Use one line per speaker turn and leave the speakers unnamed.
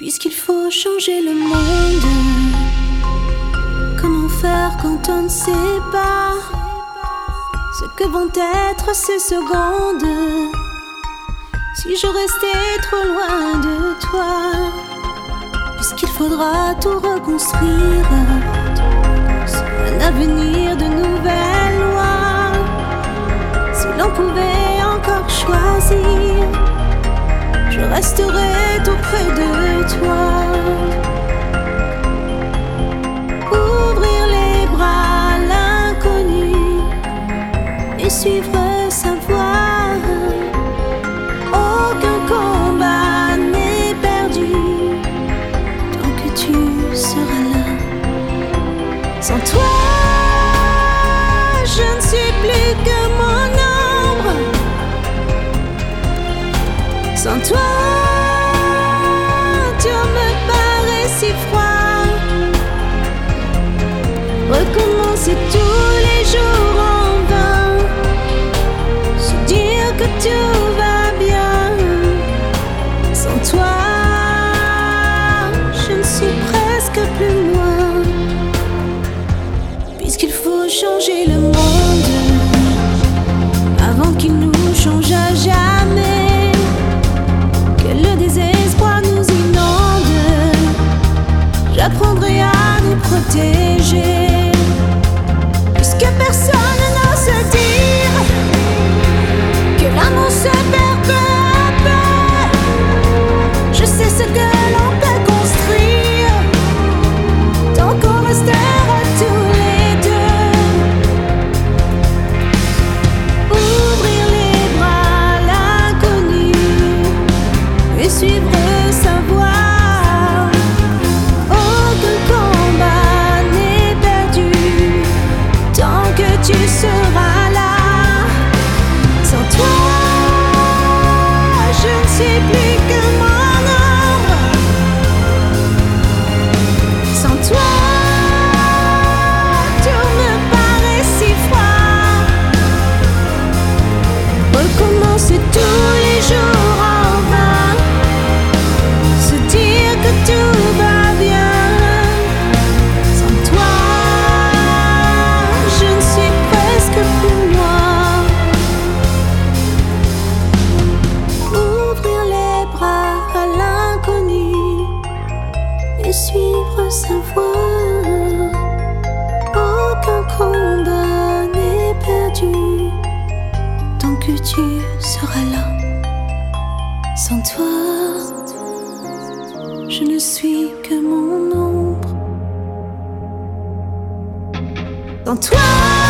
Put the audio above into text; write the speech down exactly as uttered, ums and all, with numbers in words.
Puisqu'il faut changer le monde, comment faire quand on ne sait pas ce que vont être ces secondes si je restais trop loin de toi? Puisqu'il faudra tout reconstruire, un avenir de nouvelles lois. Si l'on pouvait encore choisir, je resterai tout près de toi. Ouvrir les bras à l'inconnu et suivre sa voie. Aucun combat n'est perdu tant que tu seras là. Sans toi, je ne suis plus que mon ombre. Sans toi, tout me paraît si froid. Recommencer tous les jours en vain, se dire que tout va bien. Sans toi, je ne suis presque plus moi. Puisqu'il faut changer le monde avant qu'il nous change à jamais, que le désespoir nous inonde, j'apprendrai à nous protéger. Puisque personne n'ose dire que l'amour se perd peu à peu, je sais ce que l'on peut construire tant qu'on restera tous les deux. Ouvrir les bras à l'inconnu et suivre sa voie. Aucun combat n'est perdu tant que tu seras là. Sans toi, je ne suis plus que mon ombre. Sans toi, tout me paraît si froid. Recommencer tous les jours en vain, se dire que tout va bien. Sans toi, je ne suis presque plus moi. Ouvrir les bras à l'inconnu et suivre sa voie. Aucun combat n'est perdu tant que tu seras là. Sans toi, je ne suis que mon ombre. Sans toi,